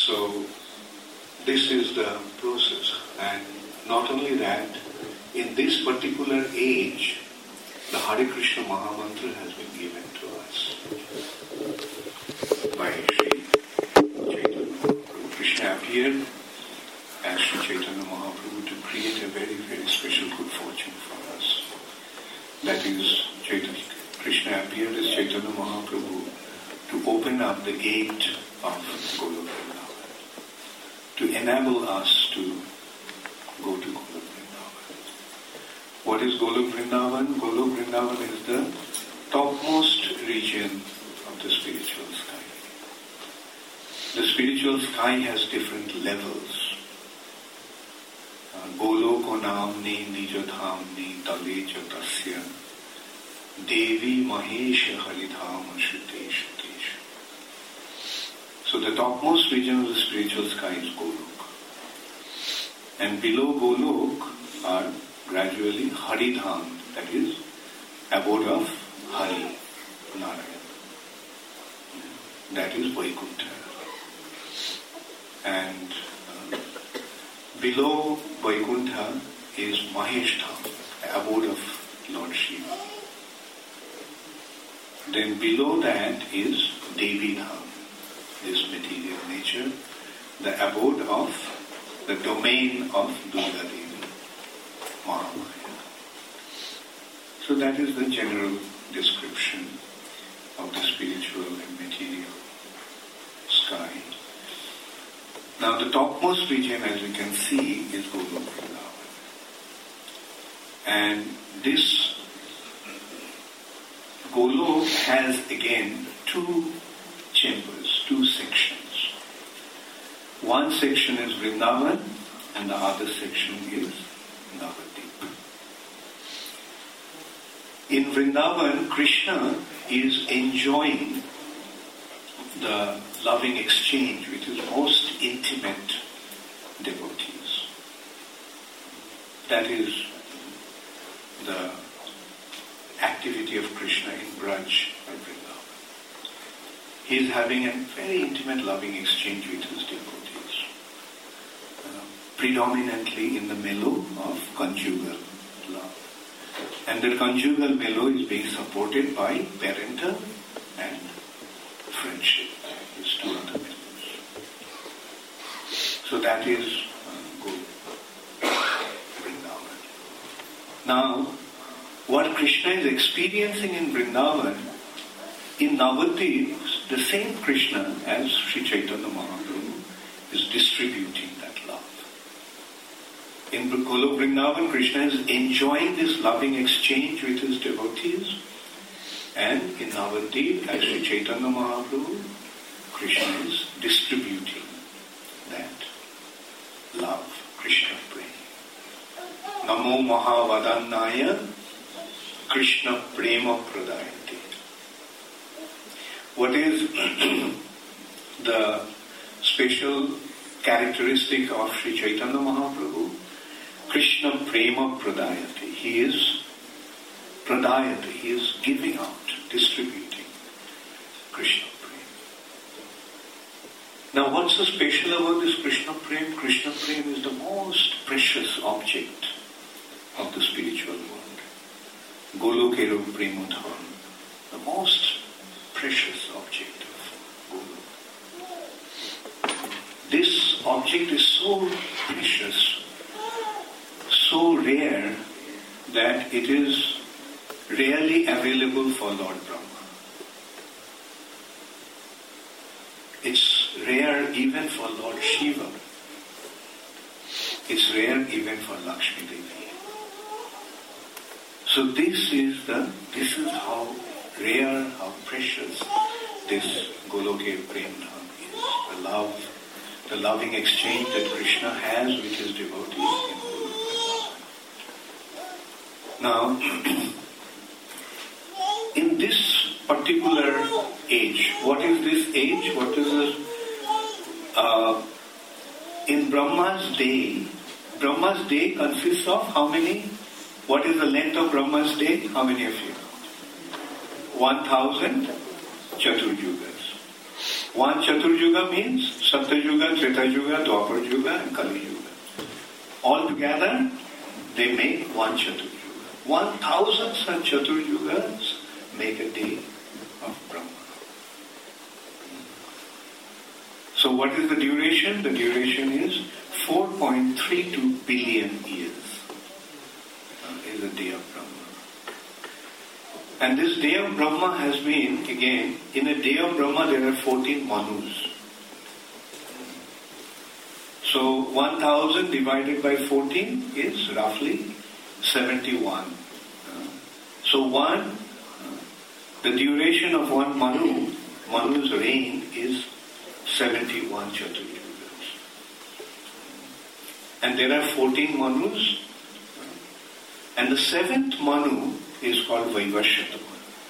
So this is the process. And not only that, in this particular age, the Hare Krishna Mahamantra has been given to us by Sri Chaitanya Mahaprabhu. Krishna appeared as Sri Chaitanya Mahaprabhu to create a very, very special good fortune for us. That is, Krishna appeared as Chaitanya Mahaprabhu to open up the gate of Golok Vrindavan, to enable us to go to Golok Vrindavan. What is Golok Vrindavan? Golok Vrindavan is the topmost region of the spiritual sky. The spiritual sky has different levels. Goloko namni nijadhamni tale chatasya Devi Mahesha Haridhama Shute Shutesha. So the topmost region of the spiritual sky is Golok. And below Golok are gradually Haridham, that is abode of Hari, Narayan. That is Vaikuntha. And below Vaikuntha is Maheshdham, abode of Lord Shiva. Then below that is Devi Dham, this material nature, the abode of the domain of Durga Devi, Mahamaya. So that is the general description of the spiritual and material sky. Now the topmost region, as you can see, is Golok Vrindavan. And this Golok has again two chambers, two sections. One section is Vrindavan and the other section is Navadvip. In Vrindavan, Krishna is enjoying the loving exchange with his most intimate devotees. That is the activity of Krishna in Braj or Vrindavan. He is having a very intimate loving exchange with his devotees, predominantly in the mellow of conjugal love. And the conjugal mellow is being supported by parental and friendship, these two other mellows. So that is good. Vrindavan. Now, what Krishna is experiencing in Vrindavan, in Navadvip, the same Krishna as Sri Chaitanya Mahaprabhu is distributing that love. In Golok Vrindavan, Krishna is enjoying this loving exchange with his devotees, and in Navadvip, as Sri Chaitanya Mahaprabhu, Krishna is distributing that love, Krishna prema. Namo Mahavadannaya Krishna prema pradayate. What is the special characteristic of Sri Chaitanya Mahaprabhu? Krishna prema pradayate. He is pradayate. He is giving out, distributing Krishna prema. Now what's so special about this Krishna prema? Krishna prema is the most precious object of the spiritual world. Golokero Premodham, the most precious object of Golok. This object is so precious, so rare, that it is rarely available for Lord Brahma. It's rare even for Lord Shiva. It's rare even for Lakshmi Devi. So this is how rare, how precious this Goloke Prem Dham is. The loving exchange that Krishna has with his devotees in Golok. Now, in this particular age, what is this age? What is this? In Brahma's day consists of how many? What is the length of Brahma's day? How many of you? 1,000 Chaturjugas. One Chaturjuga means Satyuga, Treta Yuga, Dwapar Yuga and Kali Yuga. All together, they make one Chatur Yuga. 1,000 such Chatur Yugas make a day of Brahma. So what is the duration? The duration is 4.32 billion years is the day of Brahma. And this day of Brahma has been, again, in a day of Brahma there are 14 Manus. So 1,000 divided by 14 is roughly 71. So the duration of one Manu's reign is 71 Chatur Yugas. And there are 14 Manus. And the 7th Manu is called Vaivashyata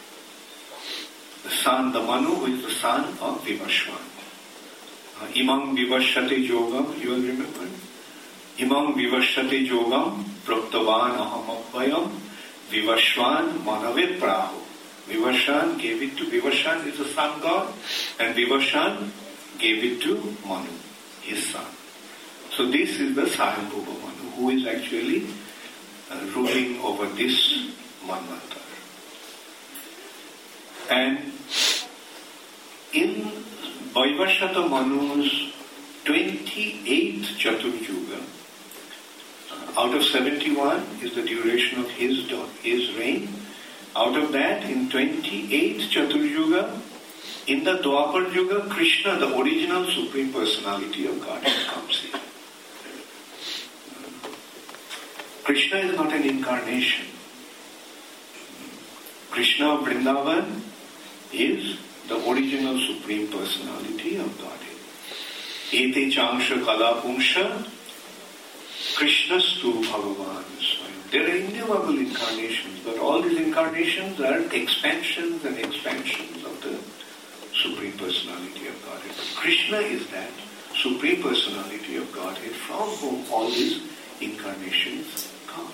Manu. The Manu who is the son of Vivashwan. Imam Vivashyate Yogam, you will remember? Imam Vivashyate Yogam Praptavan Ahamabhayam Vivashwan Manave Praho. Vivashan gave it to, Vivashan is the sun god, and Vivashan gave it to Manu, his son. So this is the Swayambhuva Manu, who is actually ruling over this Manvantar. And in Vaivashyata Manu's 28th Chatur Yuga, out of 71 is the duration of his reign. Out of that, in 28th Chatur Yuga, in the Dwapar Yuga, Krishna, the original Supreme Personality of Godhead, comes here. Krishna is not an incarnation. Krishna of Vrindavan is the original Supreme Personality of Godhead. Ete changsha kala pungsha Krishnastu Bhagavan Swayam. There are innumerable incarnations, but all these incarnations are expansions and expansions of the Supreme Personality of Godhead. Krishna is that Supreme Personality of Godhead from whom all these incarnations come.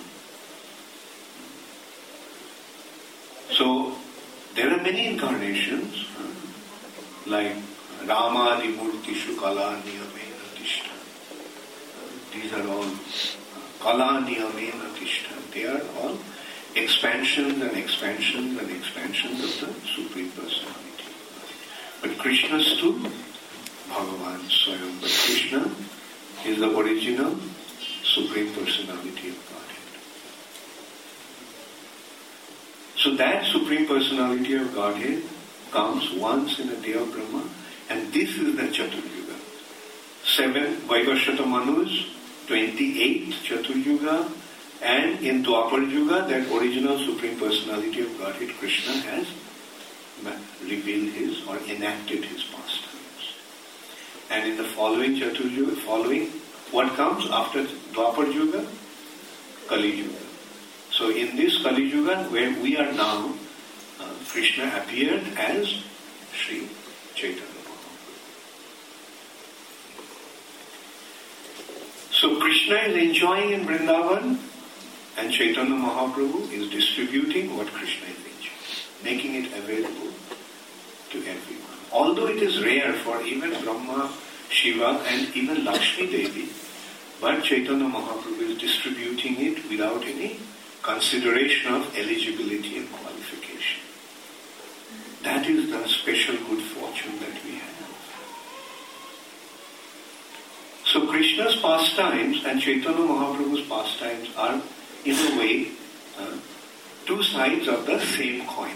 So, there are many incarnations, like Rama Adi Murtishu Kala Niyamena Tishta. These are all Kala Niyamena Tishta. They are all expansions and expansions and expansions of the Supreme Personality. But Krishna's too, Bhagavan Swayam. But Krishna is the original Supreme Personality of Godhead. So that Supreme Personality of Godhead comes once in a day of Brahma, and this is the Chatur Yuga. 7 Vaivashyata Manus, 28th Chatur Yuga, and in Dwapar Yuga, that original Supreme Personality of Godhead, Krishna, has revealed his or enacted his pastimes. And in the following Chatur Yuga, what comes after Dwapar Yuga? Kali Yuga. So in this Kali Yuga, where we are now, Krishna appeared as Sri Chaitanya Mahaprabhu. So Krishna is enjoying in Vrindavan, and Chaitanya Mahaprabhu is distributing what Krishna is enjoying, making it available to everyone. Although it is rare for even Brahma, Shiva and even Lakshmi Devi, but Chaitanya Mahaprabhu is distributing it without any consideration of eligibility and qualification. That is the special good fortune that we have. So Krishna's pastimes and Chaitanya Mahaprabhu's pastimes are, in a way, two sides of the same coin.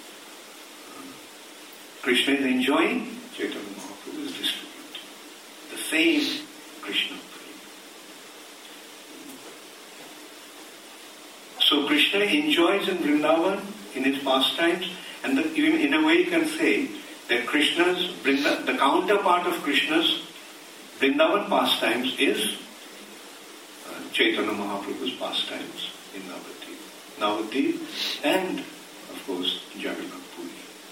Krishna is enjoying, Chaitanya Mahaprabhu is distributing. The same Krishna. So Krishna enjoys in Vrindavan in his pastimes, and in a way you can say that the counterpart of Krishna's Vrindavan pastimes is Chaitanya Mahaprabhu's pastimes in Navadvip, and of course Jagannath Puri.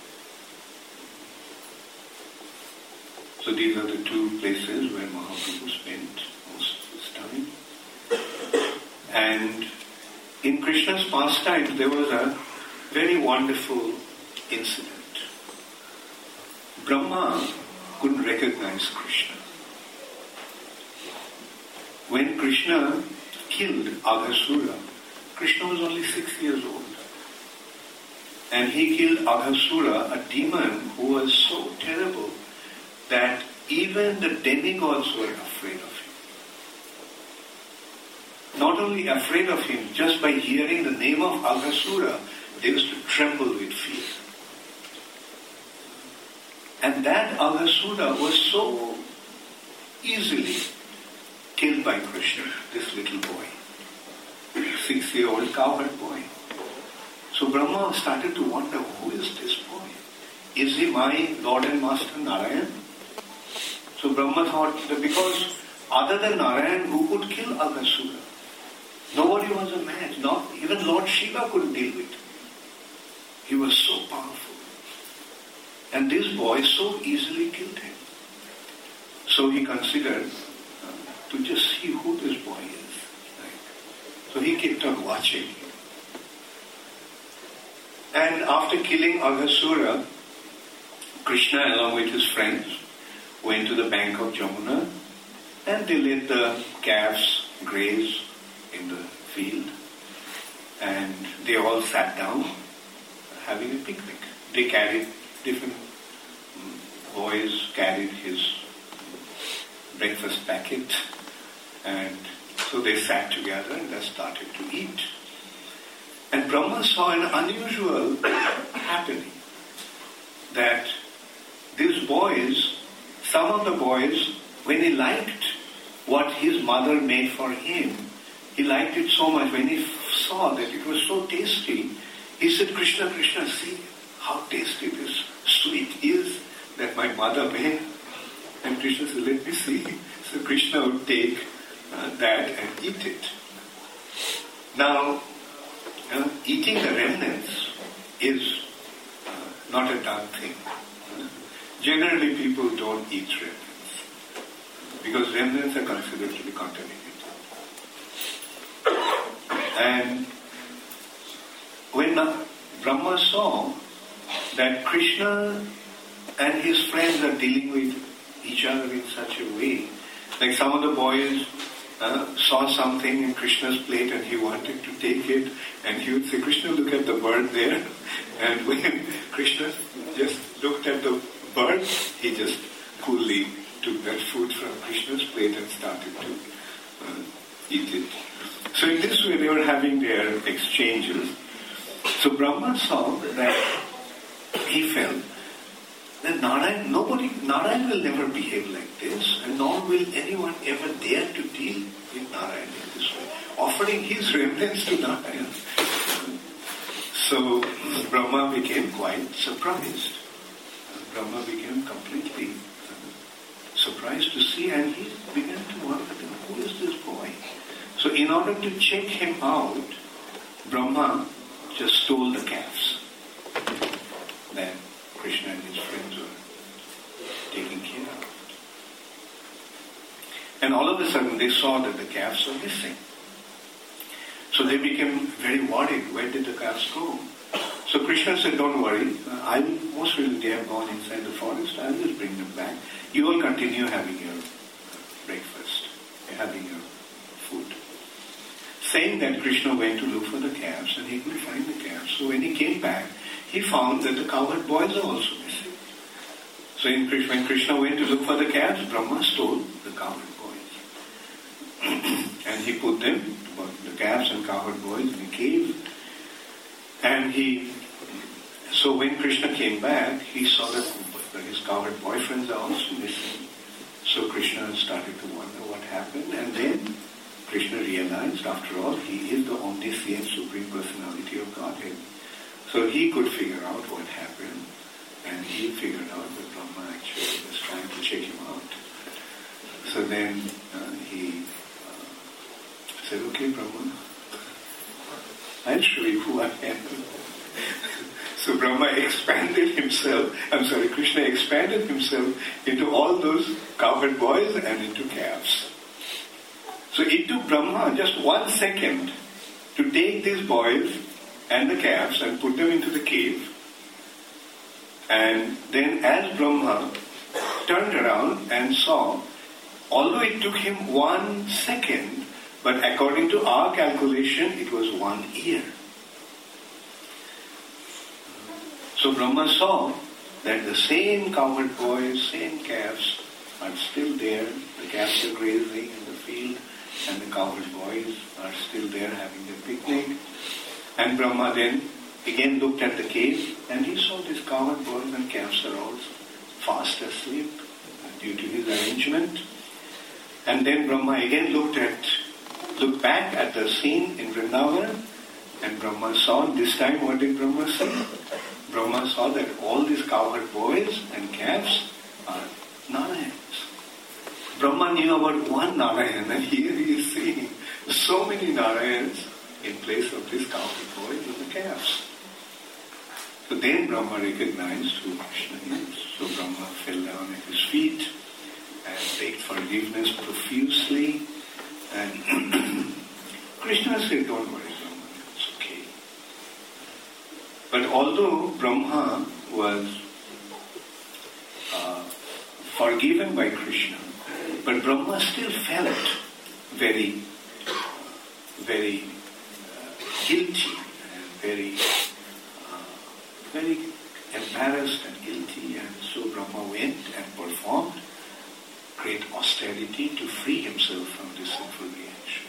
So these are the two places where Mahaprabhu spent most of his time. And in Krishna's pastimes, there was a very wonderful incident. Brahma couldn't recognize Krishna. when Krishna killed Aghasura, Krishna was only 6 years old. And he killed Aghasura, a demon who was so terrible that even the demigods were afraid of him. Not only afraid of him, just by hearing the name of Aghasura, they used to tremble with fear. And that Aghasura was so easily killed by Krishna, this little boy, 6-year-old cowherd boy. So Brahma started to wonder, who is this boy? Is he my Lord and Master Narayan? So Brahma thought that because other than Narayan, who could kill Aghasura? Nobody was a match. Not even Lord Shiva could deal with him. He was so powerful. And this boy so easily killed him. So he considered to just see who this boy is. Right? So he kept on watching him. And after killing Aghasura, Krishna along with his friends went to the bank of Jamuna and they let the calves graze in the field. And they all sat down having a picnic. They carried, different boys carried his breakfast packet, and so they sat together and they started to eat. And Brahma saw an unusual happening, that these boys, some of the boys, when he liked what his mother made for him, he liked it so much. When he saw that it was so tasty, he said, Krishna, Krishna, see how tasty this sweet is that my mother made. And Krishna said, let me see. So Krishna would take that and eat it. Now, eating the remnants is not a done thing. Generally, people don't eat remnants because remnants are considered to be contaminated. And when Brahma saw that Krishna and his friends are dealing with each other in such a way, like some of the boys saw something in Krishna's plate and he wanted to take it, and he would say, Krishna, look at the bird there. And when Krishna just looked at the bird, he just coolly took that food from Krishna's plate and started to eat it. So in this way they were having their exchanges. So Brahma saw that he felt that Narayan will never behave like this, and nor will anyone ever dare to deal with Narayan in this way, offering his remnants to Narayan. So Brahma became quite surprised. Brahma became completely surprised to see, and he began to wonder, who is this boy? So in order to check him out, Brahma just stole the calves that Krishna and his friends were taking care of. And all of a sudden they saw that the calves were missing. So they became very worried. Where did the calves go? So Krishna said, don't worry, most really they have gone inside the forest, I will bring them back. You all continue having your breakfast, having your food. Saying that, Krishna went to look for the calves and he couldn't find the calves. So when he came back, he found that the cowherd boys are also missing. So when Krishna went to look for the calves, Brahma stole the cowherd boys. And he put them, the calves and cowherd boys, in a cave. And so when Krishna came back, he saw that his cowherd boyfriends are also missing. So Krishna started to wonder what happened. And then Krishna realized, after all, he is the omniscient Supreme Personality of Godhead. So he could figure out what happened, and he figured out that Brahma actually was trying to check him out. So then he said, okay, Brahma, I'll show you who I am. So Brahma expanded himself, Krishna expanded himself into all those cowherd boys and into calves. So it took Brahma just 1 second to take these boys and the calves and put them into the cave. And then as Brahma turned around and saw although it took him 1 second, but according to our calculation, it was 1 year. So Brahma saw that the same cowherd boys, same calves are still there. The calves are grazing in the field and the cowherd boys are still there having their picnic. And Brahma then again looked at the cave and he saw these cowherd boys and calves are all fast asleep due to his arrangement. And then Brahma again looked back at the scene in Vrindavan, and Brahma saw, this time what did Brahma see? Brahma saw that all these cowherd boys and calves are Narayans. Brahma knew about one Narayan, and here he is seeing so many Narayans in place of these cowherd boys and the calves. So then Brahma recognized who Krishna is. So Brahma fell down at his feet and begged forgiveness profusely. And Krishna said, don't worry, Brahma, it's okay. But although Brahma was forgiven by Krishna, but Brahma still felt very, very guilty and very embarrassed and guilty. And so Brahma went and performed great austerity to free himself from this sinful reaction.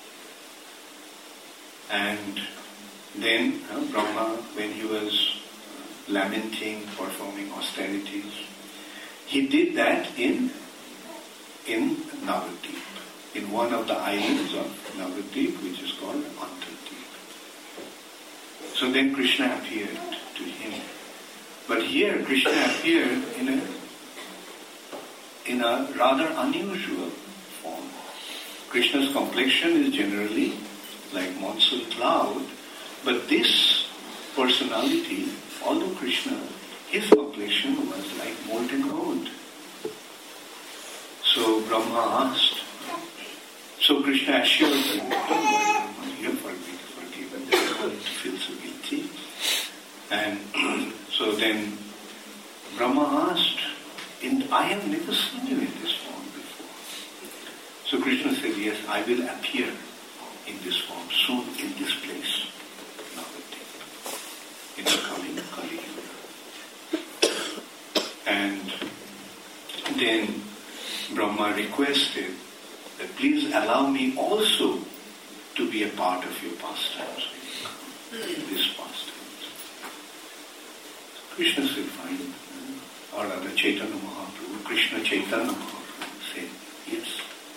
And then Brahma, when he was lamenting, performing austerities, he did that in Navadvip, in one of the islands of Navadvip, which is called Antardvip. So then Krishna appeared to him. But here Krishna appeared in a rather unusual form. Krishna's complexion is generally like monsoon cloud, but this personality, although Krishna, his complexion was like molten gold. So Brahma asked, so Krishna assured him, don't worry Brahma, you have forgiven, there's no need to feel so guilty. And so then Brahma asked, I have never seen you in this form before. So Krishna said, yes, I will appear in this form soon in this place, Navadvip, in the coming Kali Yuga. And then Brahma requested that please allow me also to be a part of your pastimes when you come, this pastimes. Krishna said, fine. Or rather Chaitanya Mahaprabhu, Krishna Chaitanya Mahaprabhu said, yes,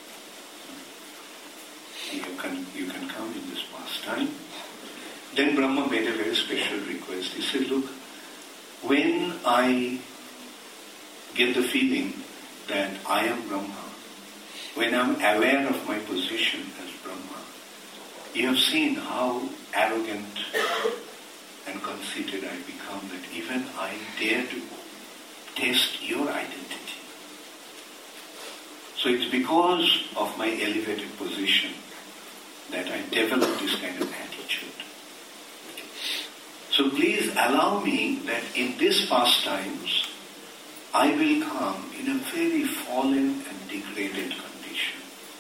you can come in this pastime. Then Brahma made a very special request. He said, look, when I get the feeling that I am Brahma, when I'm aware of my position as Brahma, you have seen how arrogant and conceited I become, that even I dare to test your identity. So it's because of my elevated position that I develop this kind of attitude. So please allow me that in these pastimes, I will come in a very fallen and degraded condition.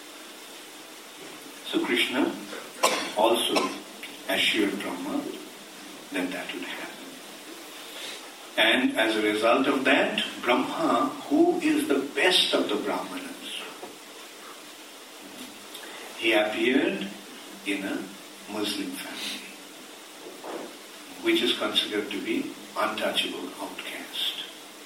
So Krishna also assured Brahma that that would happen. And as a result of that, Brahma, who is the best of the Brahmanas, he appeared in a Muslim family, which is considered to be untouchable outcast.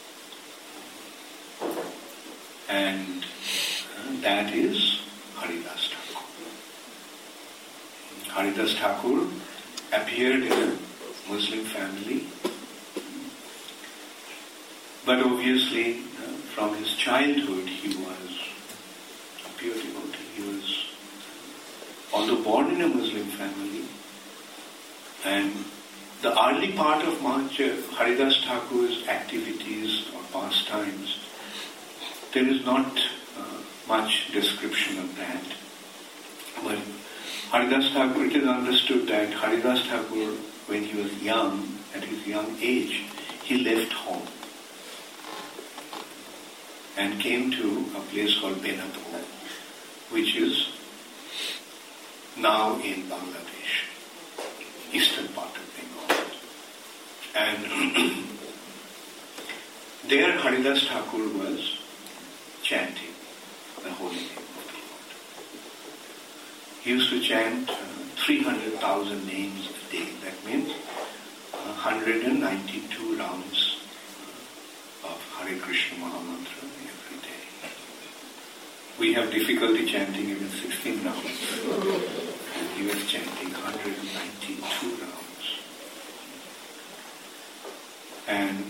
And that is Haridas Thakur. Haridas Thakur appeared in a Muslim family, but obviously from his childhood he was a pure devotee. He was, although born in a Muslim family, and the early part of Haridas Thakur's activities or pastimes, there is not much description of that. But Haridas Thakur, it is understood that Haridas Thakur, when he was young, at his young age, he left home. and came to a place called Benapur, which is now in Bangladesh, eastern part of Bengal. And there Haridas Thakur was chanting the holy name of the Lord. He used to chant 300,000 names a day. That means 192 rounds of Hare Krishna Mahamantra every day. We have difficulty chanting even 16 rounds. And he was chanting 192 rounds. And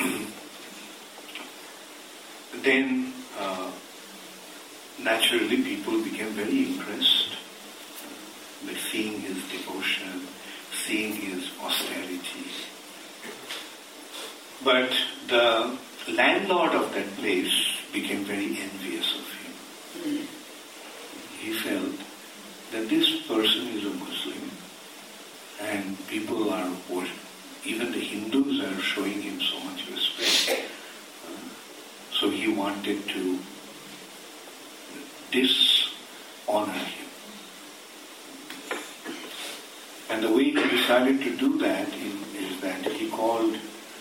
then naturally people became very impressed by seeing his devotion, seeing his austerity. But the landlord of that place became very envious of him. He felt that this person is a Muslim and people are, even the Hindus are showing him so much respect. So he wanted to dishonor him. And the way he decided to do that is that he called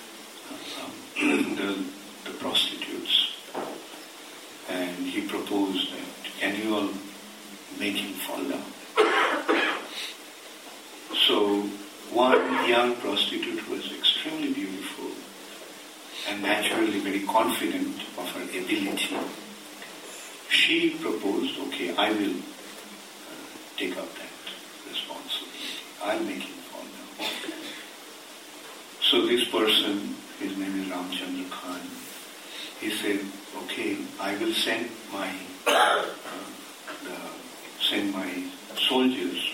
the prostitutes and he proposed that, can you all make him fall down? So one young prostitute was extremely beautiful and naturally very confident of her ability. She proposed, okay, I will take up that responsibility. I'll make him fall down. So this person, his name is Ramchandra Khan, he said, okay, I will send my soldiers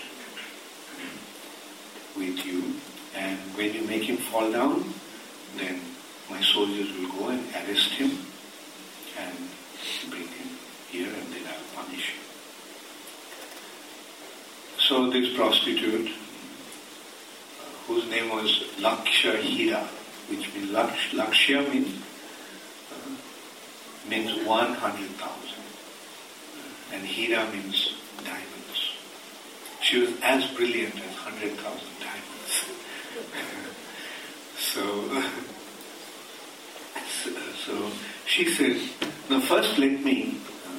with you, and when you make him fall down, then my soldiers will go and arrest him and bring him here, and then I'll punish him. So this prostitute, whose name was Laksha Hira, which means Lakshya means 100,000, and Hira means diamonds. She was as brilliant as 100,000 diamonds. So she said, "No, first let me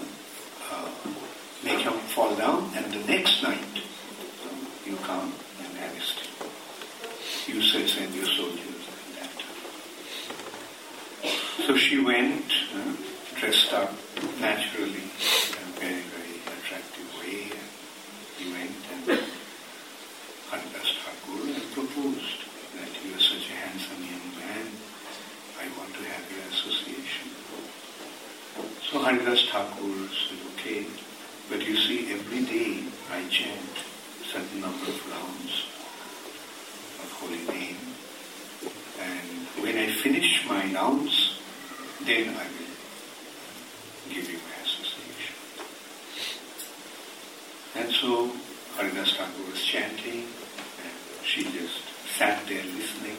make him fall down, and the next night you come and arrest him. You said send your soldiers like that." So she went, dressed up naturally in a very, very attractive way, and he went and Haridas Thakur and proposed that you are such a handsome young man, I want to have your association. So Haridas Thakur said, okay, but you see, every day I chant a certain number of rounds of holy name, and when I finish my rounds, then I will give you my association. And so Haridas Thakur was chanting, and she just sat there listening.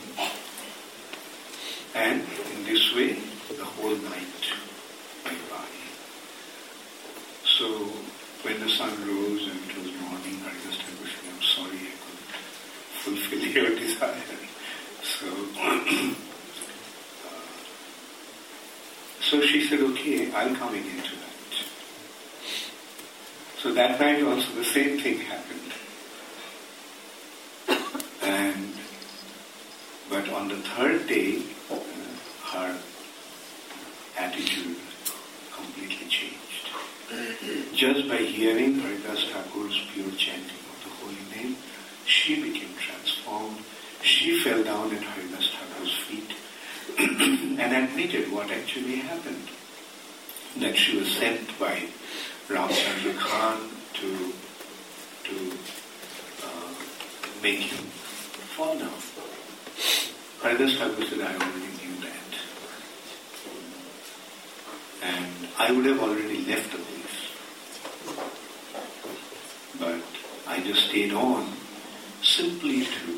And in this way, the whole night went by. So when the sun rose and it was morning, Haridas Thakur said, I'm sorry, I couldn't fulfill your desire. So she said, okay, I'll come again tonight. So that night also the same thing happened. But on the third day, her attitude completely changed. Just by hearing Haridas Thakur's pure chanting of the holy name, she became transformed. She fell down at Haridas Thakur's feet and admitted what actually happened. That she was sent by Ramchandra Khan to make him fall down. Haridas Thakur said, I already knew that. And I would have already left the place. But I just stayed on simply to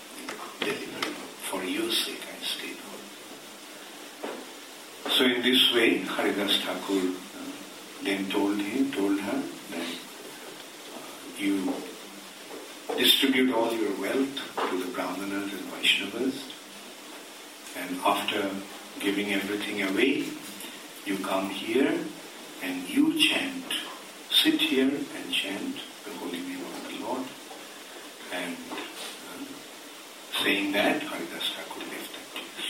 deliver. For your sake, I stayed on. So in this way, Haridas Thakur then told her that you distribute all your wealth to the Brahmanas and Vaishnavas, and after giving everything away, you come here and you chant. Sit here and chant the holy name of the Lord. And saying that, Haridas Thakur left that place.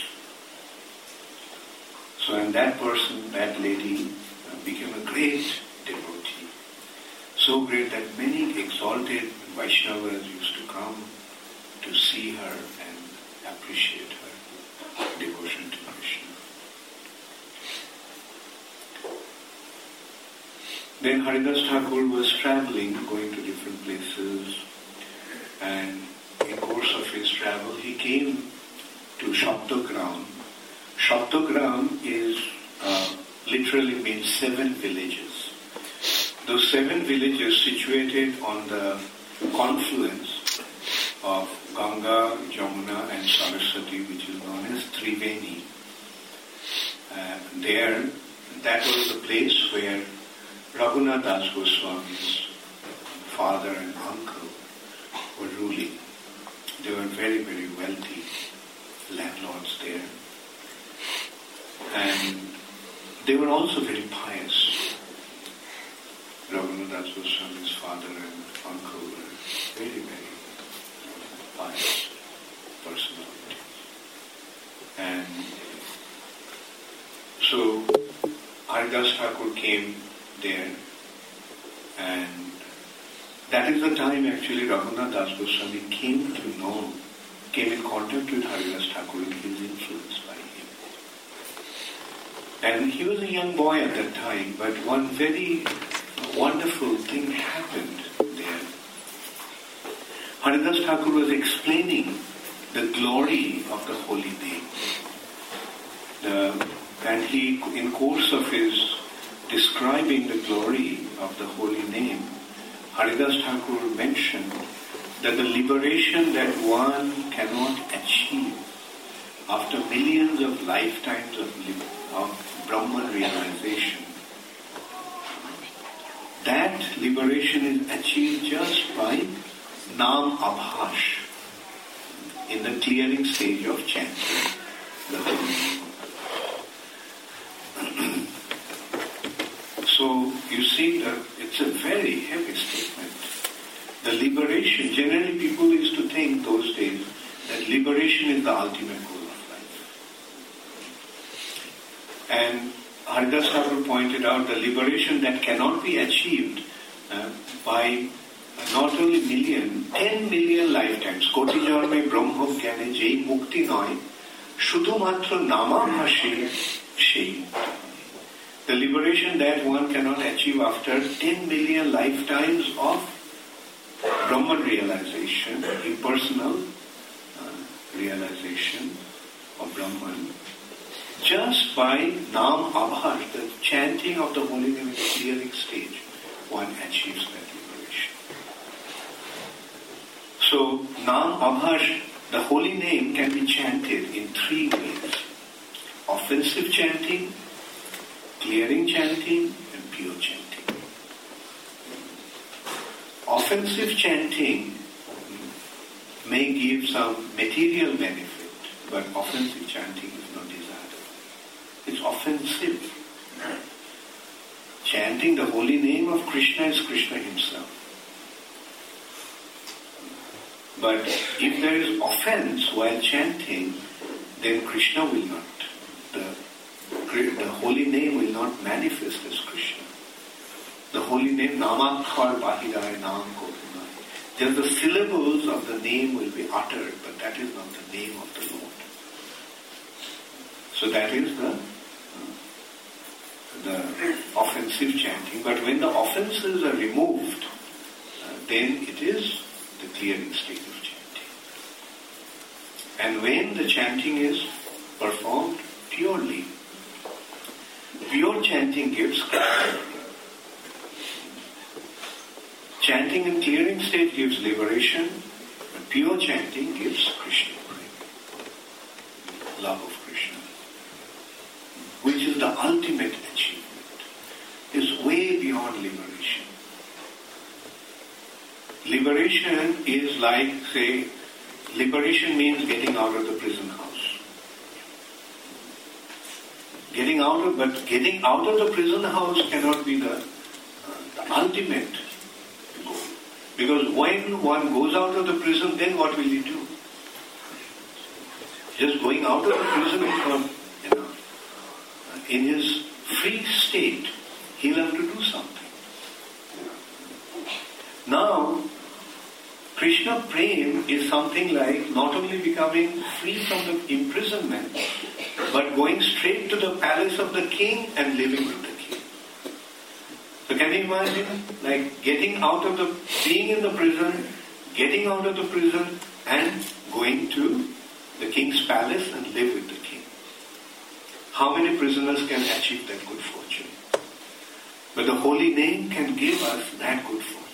So, and that person, that lady, became a great devotee. So great that many exalted Vaishnavas used to come to see her and appreciate her devotion to Krishna. Then Haridas Thakur was traveling, going to different places, and in course of his travel he came to Shaptagram. Shaptagram is literally means 7 villages. Those 7 villages situated on the confluence of Ganga, Jamuna and Saraswati, which is known as Triveni. There, that was the place where Raghunath Das Goswami's father and uncle were ruling. They were very, very wealthy landlords there. And they were also very pious. Raghunath Das Goswami's father and uncle were very, very pious personalities. And so Haridas Thakur came there, and that is the time actually Raghunath Das Goswami came in contact with Haridas Thakur, and he was influenced by him. And he was a young boy at that time, but one very wonderful thing happened there. Haridas Thakur was explaining the glory of the holy name. And he, in course of his describing the glory of the holy name, Haridas Thakur mentioned that the liberation that one cannot achieve after millions of lifetimes of Brahman realization, that liberation is achieved just by Nam Abhash, in the clearing stage of chanting the holy name. So you see that it's a very heavy statement. The liberation, generally people used to think those days that liberation is the ultimate goal of life. And Haridas Thakur pointed out the liberation that cannot be achieved by not only 10 million lifetimes. Koti jorme Brahma Gyane jai mukti noy, shudumatra nama bhashe shei. The liberation that one cannot achieve after 10 million lifetimes of Brahman realization, impersonal realization of Brahman, just by Nam Abhash, the chanting of the holy name in the clearing stage, one achieves that liberation. So Nam Abhash, the holy name, can be chanted in 3 ways: offensive chanting, clearing chanting, and pure chanting. Offensive chanting may give some material benefit, but offensive chanting is not desirable. It's offensive. Chanting the holy name of Krishna is Krishna himself. But if there is offense while chanting, then Krishna will not. The holy name will not manifest as Krishna. The holy name, Namakhar Bahirai Nam Kotunai. Just the syllables of the name will be uttered, but that is not the name of the Lord. So that is the offensive chanting. But when the offenses are removed, then it is the clearing state of chanting. And when the chanting is performed purely, pure chanting gives Krishna. Chanting in clearing state gives liberation, and pure chanting gives Krishna. Love of Krishna. Which is the the ultimate achievement. It's way beyond liberation. Liberation is like, say, liberation means getting out of the prison house. Getting out of the prison house cannot be the ultimate goal. Because when one goes out of the prison, then what will he do? Just going out of the prison is not enough. In his free state, he'll have to do something. Now, Krishna Prem is something like not only becoming free from the imprisonment, but going straight to the palace of the king and living with the king. So can you imagine, like being in the prison, getting out of the prison and going to the king's palace and live with the king? How many prisoners can achieve that good fortune? But the holy name can give us that good fortune.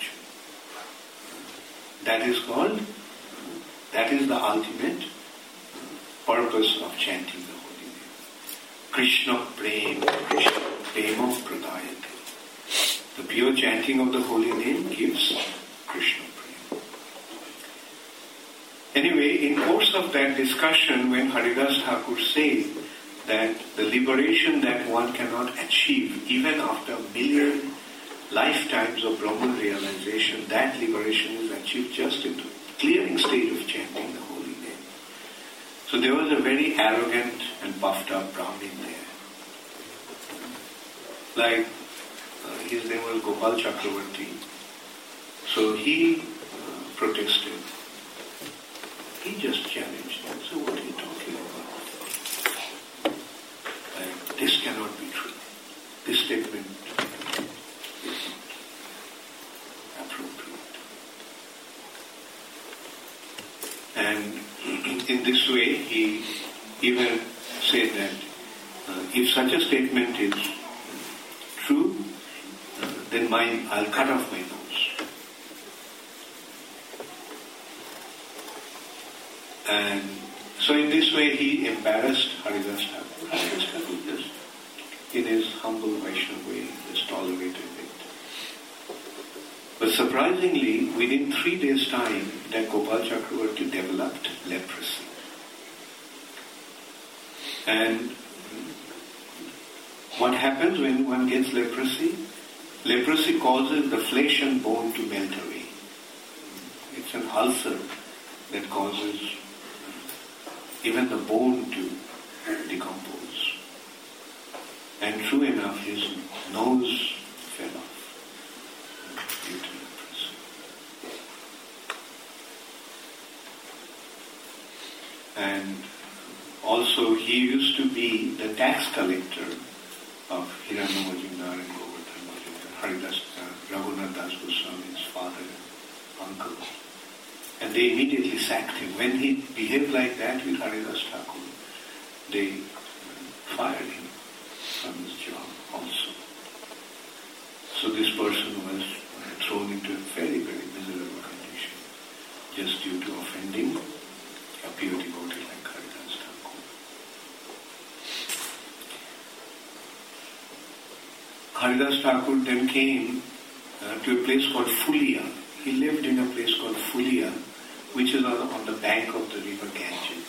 That is the ultimate purpose of chanting the holy name. Krishna Prema Pradayate. The pure chanting of the holy name gives Krishna Prema. Anyway, in course of that discussion, when Haridas Thakur said that the liberation that one cannot achieve even after a million lifetimes of Brahman realization, that liberation is achieved just in the clearing state of chanting the holy name. So there was a very arrogant and puffed up Brahmin there. Like, his name was Gopal Chakravarti. So he protested. He just challenged him. So what are you talking about? Like, this cannot be true. This statement is not appropriate. And in this way, he even said that if such a statement is true, then I'll cut off my nose. And so in this way, he embarrassed Haridas Thakur. Haridas Thakur just, in his humble Vaishnava way, just tolerated it. But surprisingly, within 3 days' time, that Gopal Chakravarti developed leprosy. And what happens when one gets leprosy? Leprosy causes the flesh and bone to melt away. It's an ulcer that causes even the bone to decompose. And true enough, his nose fell off due to leprosy. And also, he used to be the tax collector of Hiranyu Majumdar and Govardhan Majumdar, Haridas Raghunath Das Goswami's father and uncle. And they immediately sacked him. When he behaved like that with Haridas Thakur, they fired him from his job also. So this person was thrown into a very, very miserable condition just due to offending a pure devotee like Haridas Thakur. Haridas Thakur then came to a place called Fulia. He lived in a place called Fulia, which is on the bank of the river Ganges.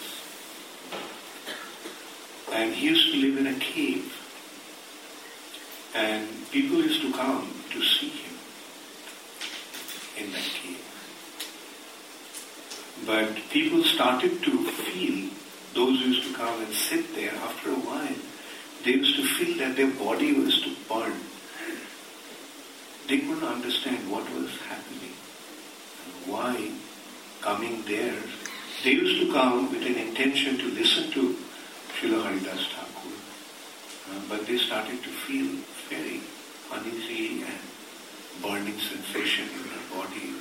And he used to live in a cave. And people used to come to see him in that cave. But people started to feel, those who used to come and sit there, after a while, they used to feel that their body was to burn. They couldn't understand what was happening and why coming there. They used to come with an intention to listen to Srila Haridas Thakur, but they started to feel very uneasy and burning sensation in their body.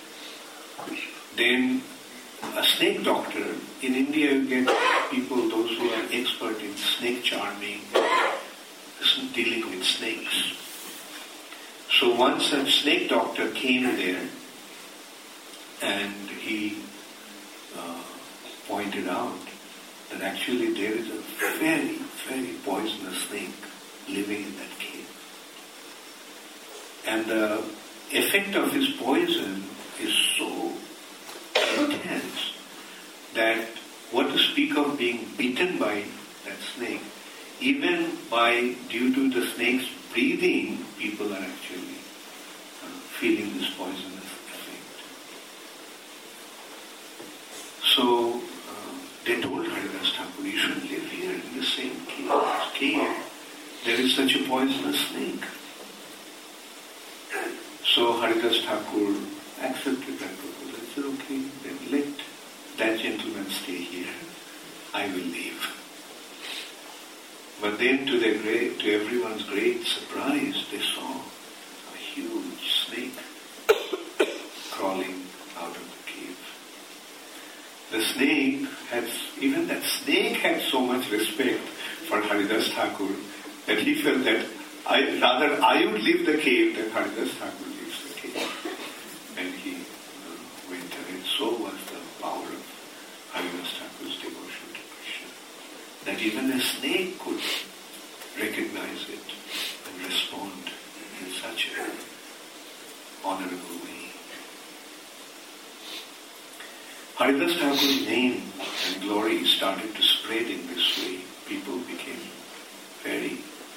Then a snake doctor, in India you get people, those who are expert in snake charming, dealing with snakes. So one such snake doctor came there and he pointed out that actually there is a very, very poisonous snake living in that cave. And the effect of his poison is so intense that what to speak of being bitten by that snake, even due to the snake's breathing, people are actually feeling this poisonous effect. So they told Haridas Thakur, you should live here in the same cave. There is such a poisonous snake. So Haridas Thakur accepted that proposal. He said, okay, then let that gentleman stay here. I will leave. But then to everyone's great surprise, they saw a huge snake crawling out of the cave. The snake that snake had so much respect for Haridas Thakur that he felt that I would leave the cave than Haridas Thakur leaves the cave. And he went away. So was the power of Haridas Thakur's devotion to Krishna, that even a snake could recognize it and respond in such an honorable way. Haridas Thakur's name and glory started to spread in this way. People became very,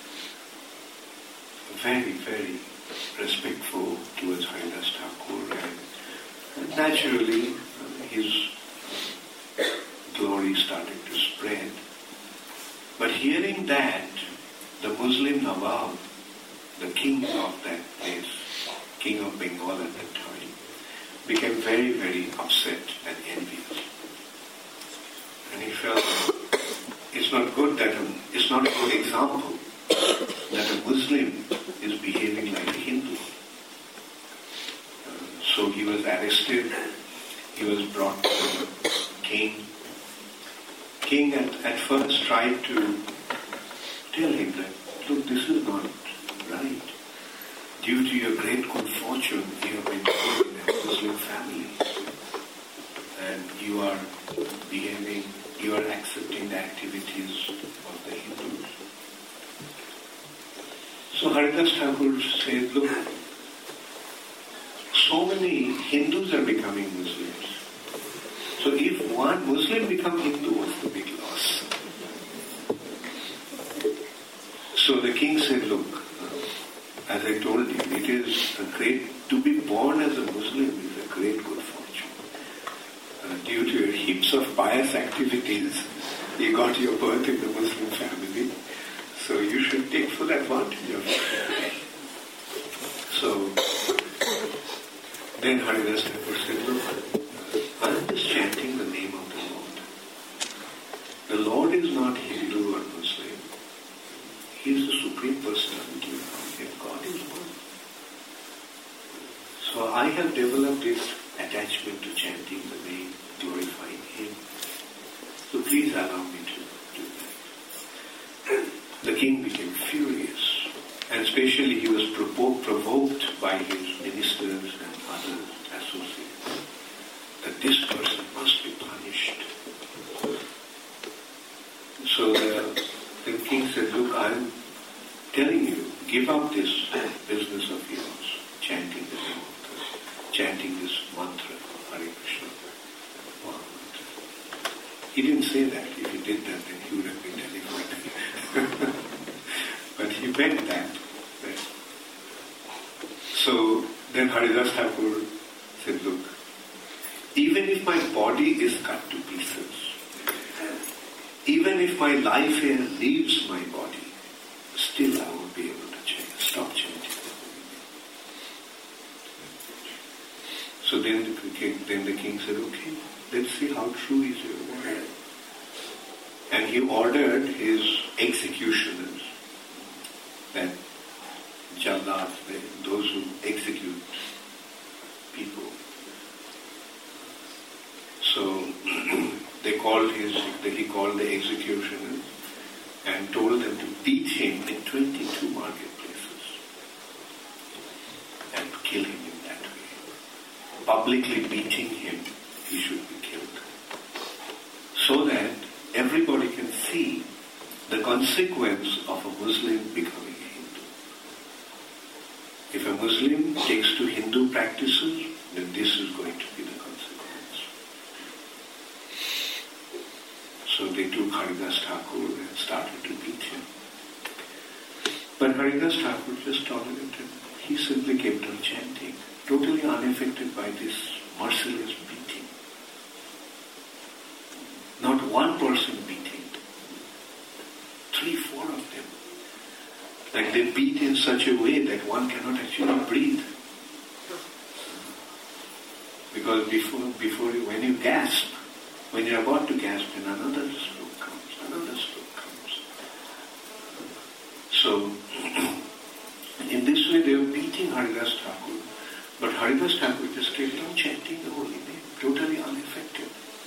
very respectful towards Haridas Thakur, and naturally his glory started to spread. But hearing that, the Muslim Nawab, the king of that place, king of Bengal at that time, became very, very upset and envious. And he felt it's not a good example that a Muslim is behaving like a Hindu. So he was arrested. He was brought to the king. King at first tried to tell him that, look, this is not right. Due to your great good fortune, you have been born in a Muslim family. And you are accepting the activities of the Hindus. So Haridas Thakur said, look, so many Hindus are becoming Muslims. So if one Muslim becomes Hindu, what's the big loss? So the king said, look, as I told you, it is to be born as a Muslim is a great good fortune. Due to your heaps of pious activities, you got your birth in the Muslim family. So you should take full advantage of it. So then Haridas Thakur said, look, I'm just chanting the name of the Lord. The Lord is not Hindu or Muslim. He is the Supreme Personality of Godhead. God is one. So I have developed this attachment to chanting the name, glorifying Him. So please allow me to do that. The king became furious, and especially he was provoked by his ministers and other associates that this person must be punished. So the king said, look, I'm telling you, give up this business of yours, chanting the name of God, chanting this mantra, Hare Krishna. He didn't say that. If he did that, then he would have been delivered. But he meant that. So then Haridas Thakur said, look, even if my body is cut to pieces, even if my life here leaves my body, still I won't be able to stop chanting. So then the king said, okay, let's see how true is your word. And he ordered his executioners, that Jallads, those who execute people. So he called the executioners and told them to beat him in 22 marketplaces and kill him in that way. Publicly beating him, he should be killed. So that everybody can see the consequence of a Muslim becoming Muslim takes to Hindu practices, then this is going to be the consequence. So they took Haridas Thakur and started to beat him. But Haridas Thakur just tolerated. He simply kept on chanting, totally unaffected by this merciless beating. Not one person beating. 3-4 of them. Like they beat in such a way that one cannot actually breathe. Because before when you gasp, when you're about to gasp, then another stroke comes. So, in this way they were beating Haridas Thakur, but Haridas Thakur just kept on chanting the holy name, totally unaffected.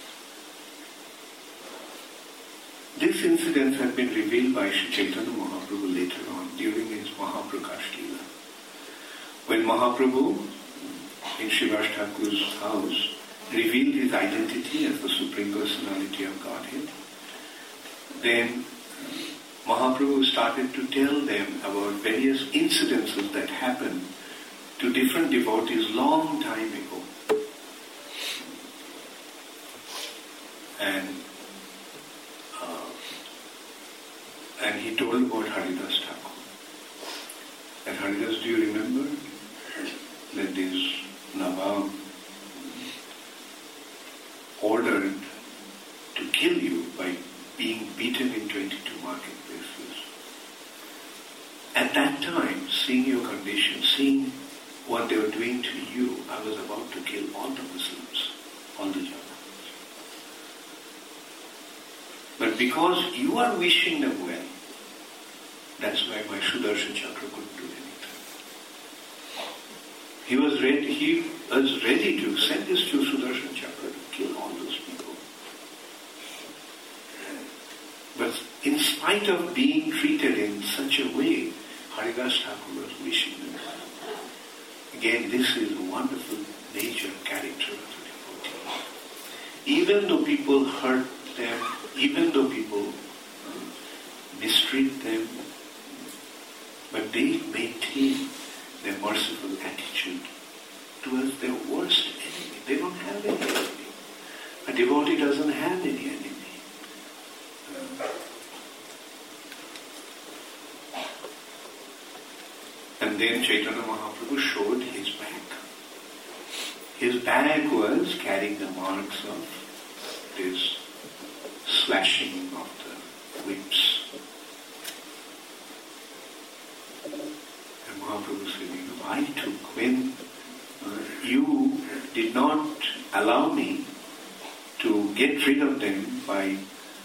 This incident had been revealed by Sri Chaitanya Mahaprabhu later on during his Mahaprakash Leela. When Mahaprabhu in Srivas Thakur's house revealed his identity as the Supreme Personality of Godhead, then Mahaprabhu started to tell them about various incidences that happened to different devotees long time ago. And he told about Haridas Thakur. And Haridas, do you remember that this Nawab ordered to kill you by being beaten in 22 marketplaces? At that time, seeing your condition, seeing what they were doing to you, I was about to kill all the Muslims, all the Javanas. But because you are wishing them well, that's why my Sudarshan Chakra couldn't do anything. He was ready to send his to Sudarshan Chakra to kill all those people. But in spite of being treated in such a way, Haridas Thakur was wishing them well. Again, this is a wonderful nature, character of the devotee. Even though people hurt them, even though people mistreat them, but they maintain their merciful attitude towards their worst enemy. They don't have any enemy. A devotee doesn't have any enemy. And then Chaitanya Mahaprabhu showed his bag. His bag was carrying the marks of this slashing of the whips. And Mahaprabhu said, I took, when you did not allow me to get rid of them by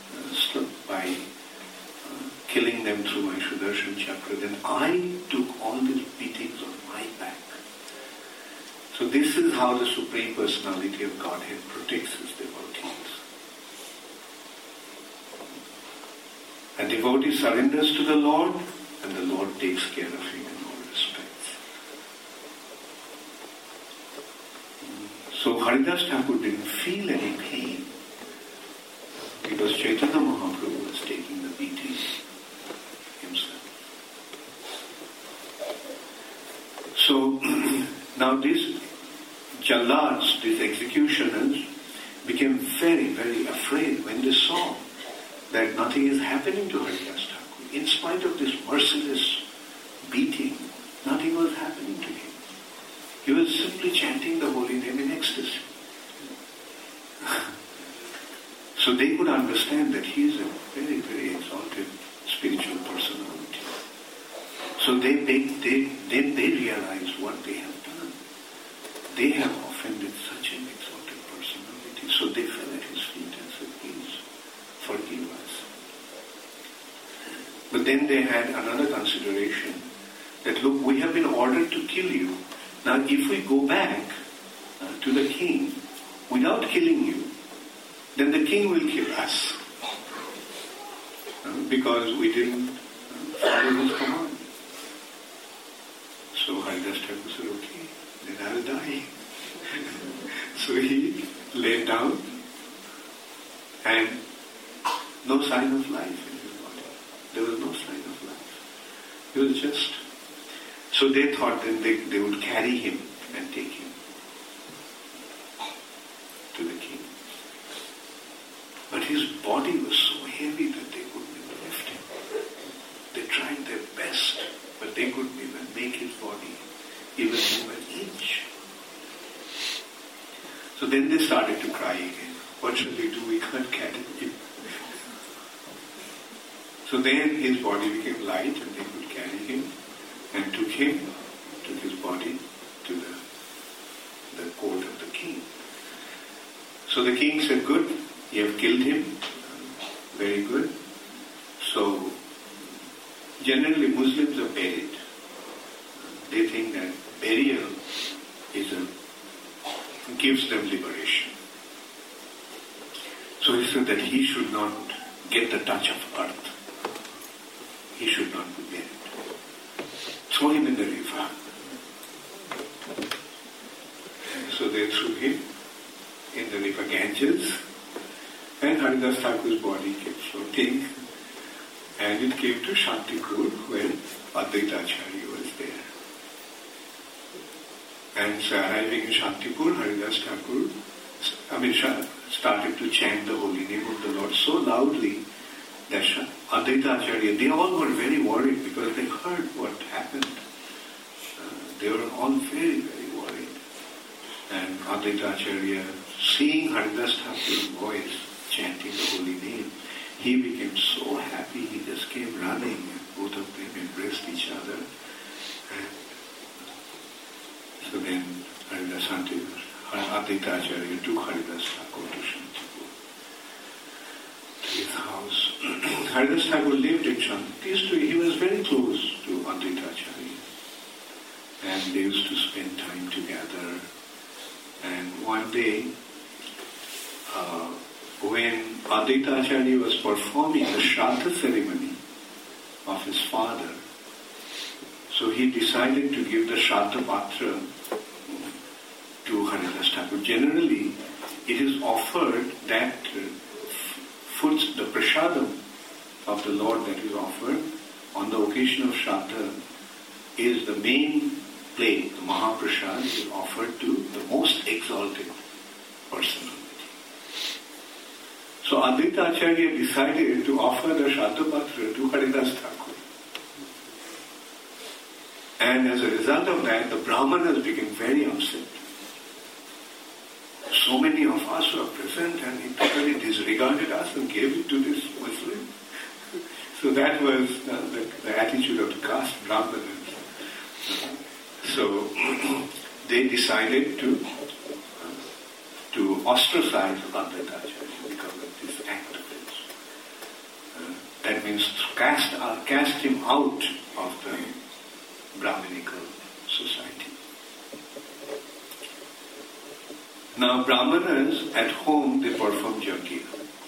killing them through my Sudarshan Chakra, then I took all these beatings on my back. So this is how the Supreme Personality of Godhead protects his devotees. A devotee surrenders to the Lord, and the Lord takes care of him in all respects. So Haridas Thakur didn't feel any pain because Chaitanya Mahaprabhu was taking the beating himself. So now these jallads, these executioners, became very, very afraid when they saw that nothing is happening to Haridas Thakur. In spite of this merciless beating, nothing was happening to him. He was simply chanting the holy name in ecstasy. So they could understand that he is a very, very exalted spiritual personality. So they realized what they have done. They have offended such an exalted personality. So they fell at his feet and said, please, forgive us. But then they had another consideration that, look, we have been ordered to kill you. Now, if we go back to the king without killing you, then the king will kill us because we didn't follow his command. So Haridas Thakur said, okay, then I will die. So he lay down and no sign of life in his body. There was no sign of life. He was just... So they thought that they would carry him and take him to the king. But his body was so heavy that they couldn't even lift him. They tried their best, but they couldn't even make his body even move an inch. So then they started to cry again. What shall we do? We can't carry him. So then his body became light and they could carry him and took his body to the court of the king. So the king said, good, you have killed him. Very good. So generally Muslims are buried. They think that burial gives them liberation. So he said that he should not get the touch of earth. He should not be buried. Throw him in the river. So they threw him in the river Ganges, and Haridas Thakur's body kept floating, and it came to Shantipur when Advaita Acharya was there. And so arriving in Shantipur, Haridas Thakur started to chant the holy name of the Lord so loudly that Advaita Acharya, they all were very worried because they heard what happened. They were all very, very worried. And Advaita Acharya, seeing Haridas Thakur's voice chanting the holy name, he became so happy, he just came running, and both of them embraced each other. And so then Advaita Acharya took Haridas Thakur to Shantipur, to his house. Haridas Thakur lived in Shantipur. He was very close to Advaita Acharya, and they used to spend time together. And one day, when Advaita Acharya was performing the Shraddha ceremony of his father, so he decided to give the Shraddha Patra to Haridas Thakur. Generally, it is offered that foods, the prasadam of the Lord that is offered on the occasion of Shraddha is the main plate, the Mahaprasad is offered to the most exalted personality. So Advaita Acharya decided to offer the Shraddha Patra to Haridas Thakur. And as a result of that, the Brahmanas became very upset. So many of us were present and he totally disregarded us and gave it to this Muslim. So that was the attitude of the caste Brahmanas. So they decided to ostracize Advaita Acharya because of this act of his. That means cast him out of the Brahminical society. Now Brahmanas at home, they perform yajna.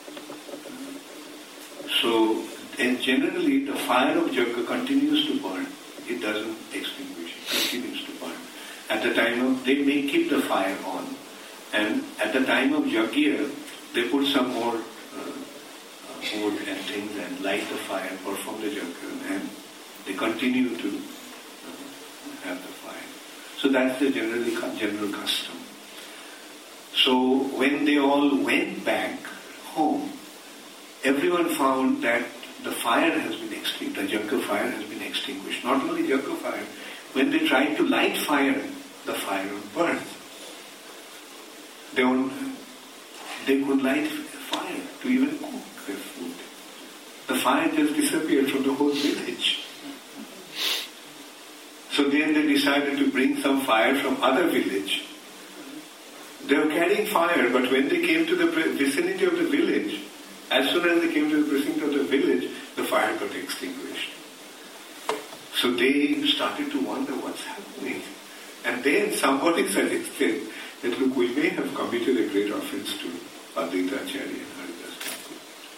So and generally the fire of yajna continues to burn. It doesn't extinguish, it continues to burn. At the time of, they may keep the fire on. And at the time of yajna, they put some more wood and things and light the fire, perform the yajna, and they continue to have the fire. So that's the general custom. So when they all went back home, everyone found that the fire has been extinguished, the yajna fire has been extinguished. Not only yajna fire, when they tried to light fire, the fire would burn. They could light fire to even cook their food. The fire just disappeared from the whole village. So then they decided to bring some fire from other village. They were carrying fire, but when they came to the vicinity of the village, as soon as they came to the vicinity of the village, the fire got extinguished. So they started to wonder what's happening. And then somebody suggested that, look, we may have committed a great offense to Advaita Acharya and Haridas Thakur.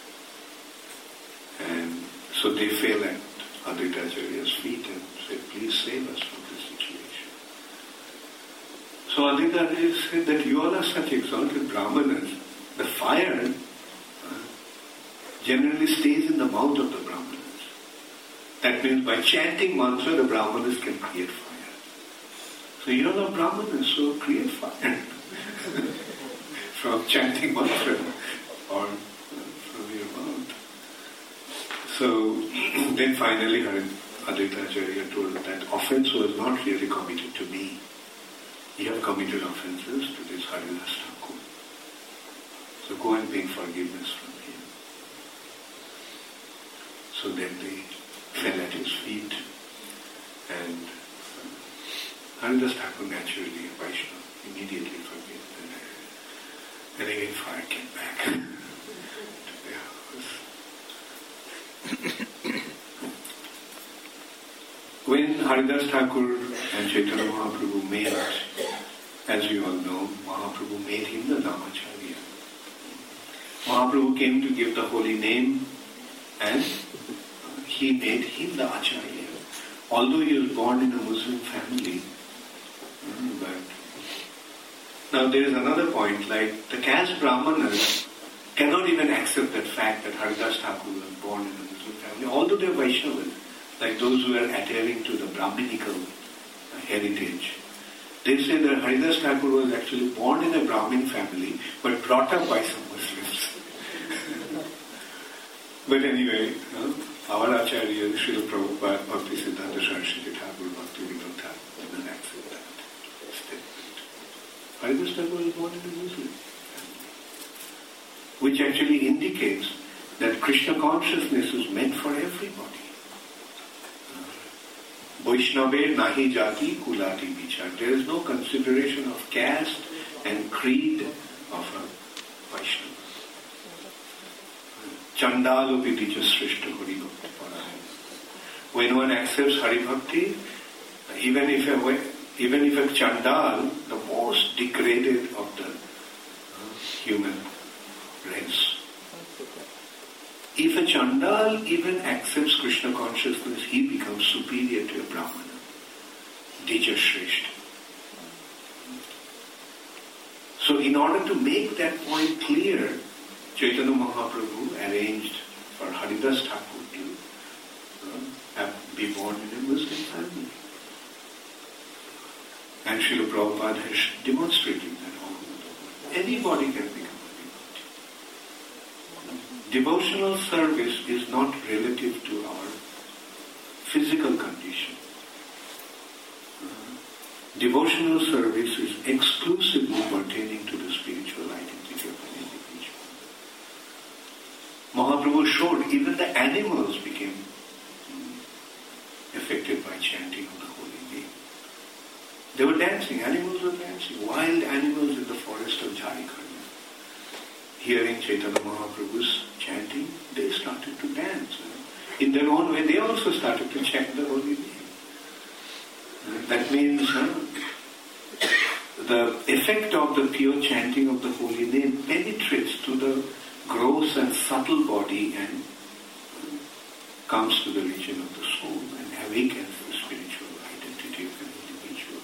And so they fell at Advaita Acharya's feet and said, please save us from this situation. So Advaita Acharya said that you all are such exalted Brahmanas. The fire generally stays in the mouth of the Brahmanas. That means by chanting mantra, the Brahmanas can create fire. So you're the Brahmana, so create fire from chanting mantra or from your mouth. So then finally Advaita Acharya told that offense was not really committed to me. You have committed offenses to this Haridas Thakur. So go and beg forgiveness from him. So then they fell at his feet, and Haridas Thakur naturally, Vaishnava, immediately forgave them. And again fire came back to their house. When Haridas Thakur and Chaitanya Mahaprabhu met, as you all know, Mahaprabhu made him the Namacharya. Mahaprabhu came to give the holy name and he made him the Acharya. Although he was born in a Muslim family, but now there is another point, like the caste Brahmanas cannot even accept that fact that Haridas Thakur was born in a Muslim family, although they are Vaishnavas, like those who are adhering to the Brahminical heritage. They say that Haridas Thakur was actually born in a Brahmin family, but brought up by some Muslims. But anyway, our Acharya, Srila Prabhupada, Bhaktisiddhanta Saraswati Thakur, Bhaktivinoda Thakur, did not accept that statement. Haridas Thakur was born in a Muslim family, which actually indicates that Krishna consciousness is meant for everybody. Vaishnave nahi jati kulati vichar. There is no consideration of caste and creed of a Vaishnava. Chandalo piticha srishta hari bhakti parayana. When one accepts Hari Bhakti, even if a Chandal, the most degraded of the human race, if a Chandal even accepts Krishna consciousness, he becomes superior to a Brahmana. Dija Shrestha. So in order to make that point clear, Chaitanya Mahaprabhu arranged for Haridas Thakur to be born in a Muslim family. And Srila Prabhupada has demonstrated that all over the world. Anybody can become. Devotional service is not relative to our physical condition. Devotional service is exclusively pertaining to the spiritual identity of an individual. Mahaprabhu showed even the animals became affected by chanting of the holy name. They were dancing, animals were dancing, wild animals in the forest of Jharkhand. Hearing Chaitanya Mahaprabhu's chanting, they started to dance. In their own way, they also started to chant the holy name. That means the effect of the pure chanting of the holy name penetrates to the gross and subtle body and comes to the region of the soul and awakens the spiritual identity of an individual.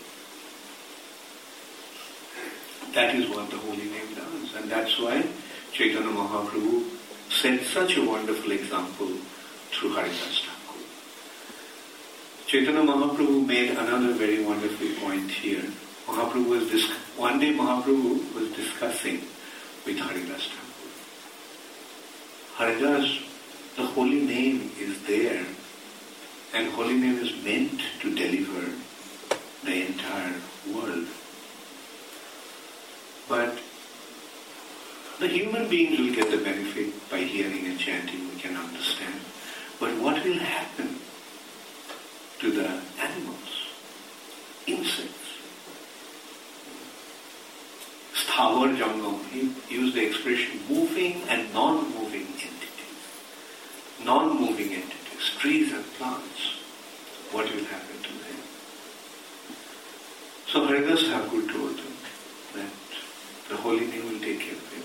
That is what the holy name does, and that's why Chaitanya Mahaprabhu set such a wonderful example through Haridas Thakur. Chaitanya Mahaprabhu made another very wonderful point here. One day Mahaprabhu was discussing with Haridas Thakur. Haridas, the holy name is there, and holy name is meant to deliver the entire world. But the human beings will get the benefit by hearing and chanting, we can understand. But what will happen to the animals, insects? Sthavar Jangam, he used the expression moving and non-moving entities. Non-moving entities, trees and plants. What will happen to them? So Haridas Thakur told them that the holy name will take care of everyone.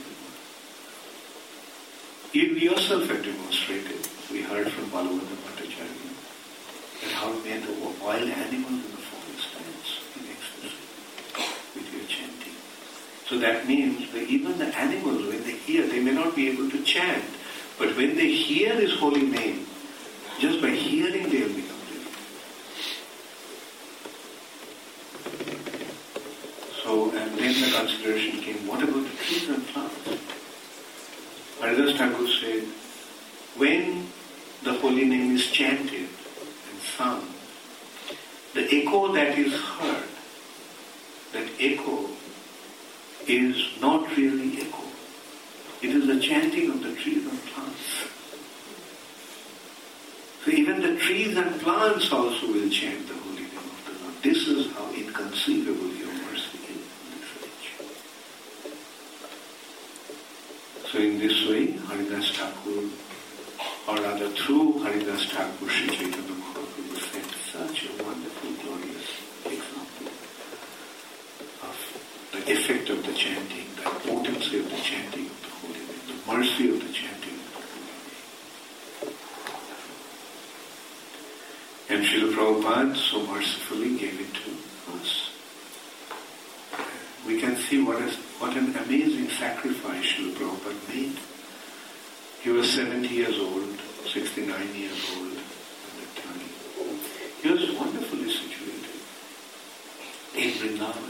You yourself have demonstrated, we heard from Balabhadra Bhattacharya, that how you made the wild animals in the forest dance in ecstasy with your chanting. So that means that even the animals, when they hear, they may not be able to chant, but when they hear His holy name, just by hearing they will become living. And then the consideration came, what about the trees and plants? Haridas Thakur said, when the holy name is chanted and sung, the echo that is heard, that echo is not really echo. It is the chanting of the trees and plants. So even the trees and plants also will chant the holy name of the Lord. This is how inconceivable your mercy is in this age. So in this way, Haridas Thakur, or rather through Haridas Thakur, Sri Chaitanya Mahaprabhu set such a wonderful, glorious example of the effect of the chanting, the potency of the chanting of the holy name, the mercy of the chanting of the holy name. And Srila Prabhupada so mercifully gave it to us. We can see what an amazing sacrifice Srila Prabhupada made. He was 70 years old, 69 years old at that time. He was wonderfully situated in Vrindavan.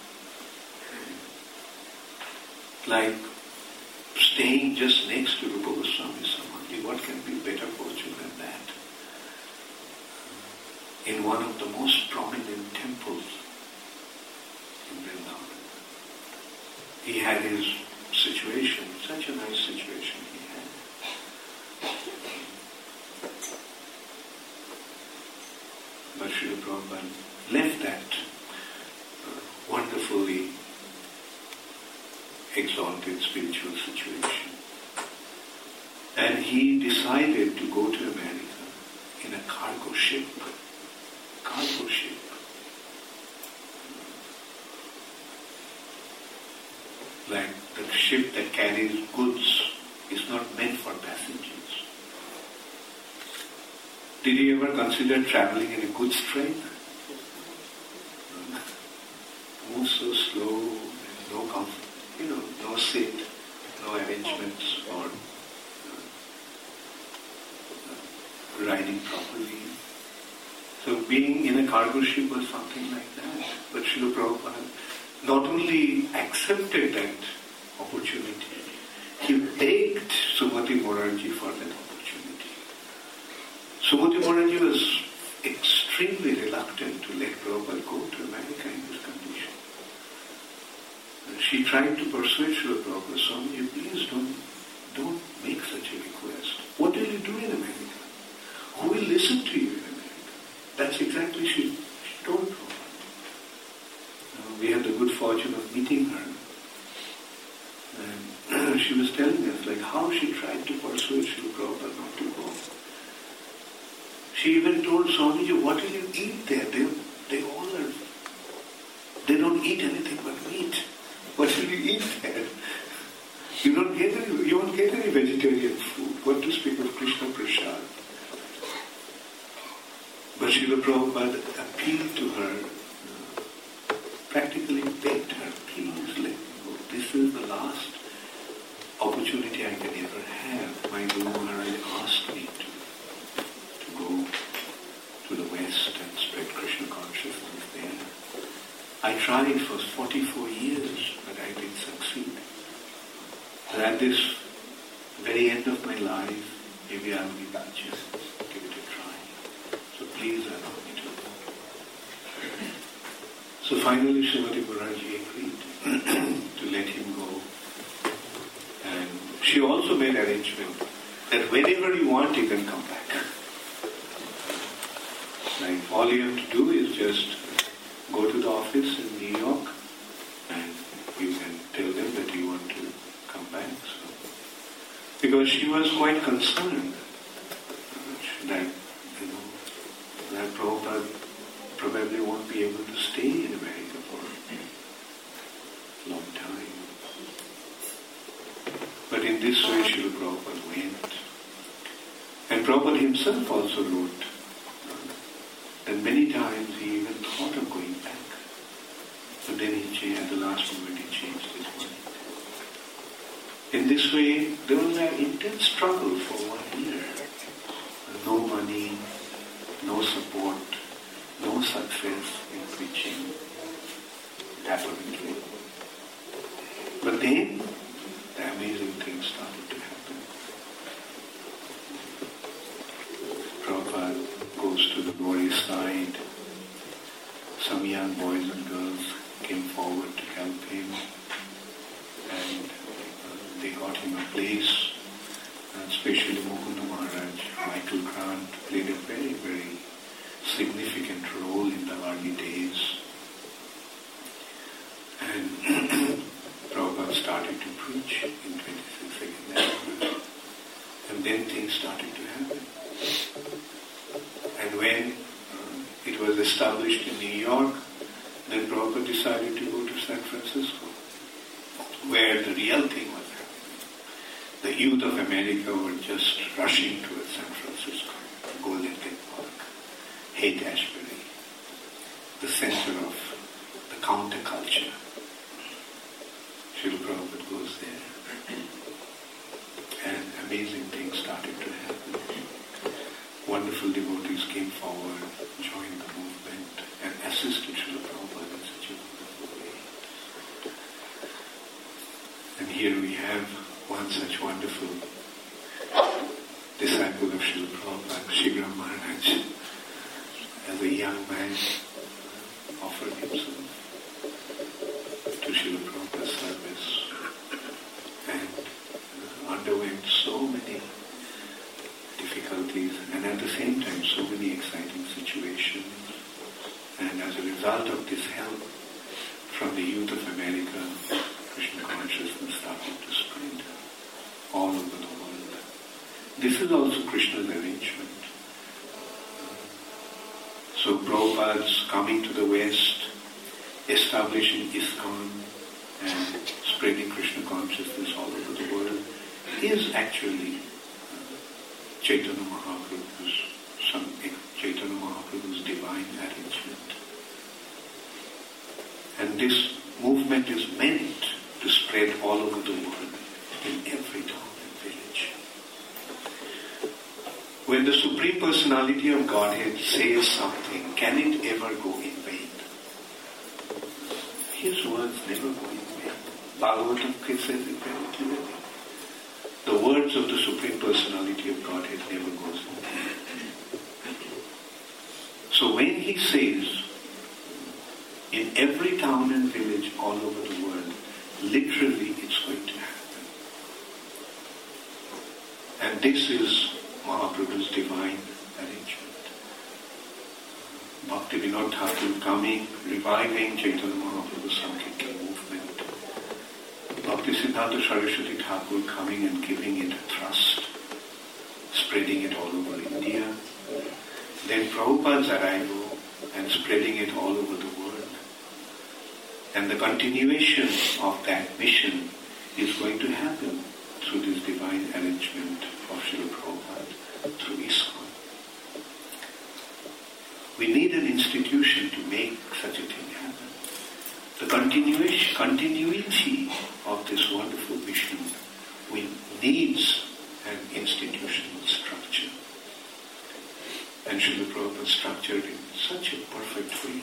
Like staying just next to Rupa Goswami Samadhi. What can be better fortune than that? In one of the most prominent temples in Vrindavan. He had his situation, such a nice situation he had. But Srila Prabhupada left that wonderfully exalted spiritual situation. And he decided to go to America in a cargo ship. Cargo ship. Like the ship that carries goods is not meant for passengers. Did you ever consider traveling in a goods train? Move so slow, no comfort, no seat, no arrangements for riding properly. So being in a cargo ship was something like that. But Srila Prabhupada not only accepted that opportunity, he begged Sumati Morarji for that opportunity. Sumati Morarji was extremely reluctant to let Prabhupada go to America in this condition. She tried to persuade Srila Prabhupada, Swamiji, please don't make such a request. What will you do in America? Who will listen to you in America? That's exactly she told Prabhupada. We had the good fortune of meeting her. And she was telling us how she tried to persuade Srila Prabhupada not to go. She even told Swamiji, what will you eat there? They don't eat anything but meat. What will you eat there? You won't get any vegetarian food. What to speak of Krishna Prasad? But Srila Prabhupada appealed to her, practically begged her, please let me go. This is the last opportunity I can ever have. My Guru Maharaj asked me to go to the West and spread Krishna consciousness there. I tried for 44 years, but I didn't succeed. But at this very end of my life, maybe I'll give it a chance, give it a try. So please allow me to go. So finally Srimati Morarji agreed to let him go. And she also made arrangement that whenever you want, you can come back. Like all you have to do is just go to the office in New York and you can tell them that you want to come back. So, because she was quite concerned that Prabhupada probably won't be able to stay in America for a long time. But in this way, Srila Prabhupada went. And Prabhupada himself also wrote that many times he even thought of going back. But then at the last moment he changed his mind. In this way, there was an intense struggle for 1 year. No money, no support, no success in preaching. It happened to him. But then, the amazing things started to happen. Prabhupada goes to the Gauri side. Some young boys and girls came forward to help him, and they got him a place. And especially Mukunda Maharaj, Michael Grant played a very, very significant role in the early days. And Prabhupada started to preach in 26th Avenue. And then things started to happen. And when it was established in New York, then Prabhupada decided to go to San Francisco, where the real thing was happening. The youth of America were just rushing towards San Francisco, Golden Gate Park, Haight-Ashbury, the center of the counterculture. Srila Prabhupada goes there, and amazing things started to happen. Wonderful devotees came forward, joined the movement, and assisted Srila Prabhupada in such a wonderful way. And here we have one such wonderful disciple of Srila Prabhupada, Shigram Maharaj, as a young man, offered himself to Srila Prabhupada's service and underwent so many difficulties and at the same time so many exciting situations. And as a result of this help from the youth of America, Krishna consciousness started to spread all over the world. This is also Krishna's arrangement. So Prabhupada's coming to the West, establishing ISKCON and spreading Krishna consciousness all over the world is actually Chaitanya Mahaprabhu's divine arrangement. And this movement is meant to spread all over the world in every town and village. When the Supreme Personality of Godhead says something, can it ever go in vain? His words never go in vain. Bhagavatam says it very clearly. The words of the Supreme Personality of Godhead never goes in vain. So when he says, in every town and village all over the world, literally it's going to happen. And this is Mahaprabhu's divine arrangement. Bhaktivinoda Thakur coming, reviving Chaitanya Mahaprabhu's Sankirtan movement. Bhaktisiddhanta Saraswati Thakur coming and giving it a thrust, spreading it all over India. Then Prabhupada's arrival and spreading it all over the world. And the continuation of that mission is going to happen through this divine arrangement of Srila Prabhupada, through ISKCON. We need an institution to make such a thing happen. The continuity of this wonderful mission needs an institutional structure. And Srila Prabhupada structured in such a perfect way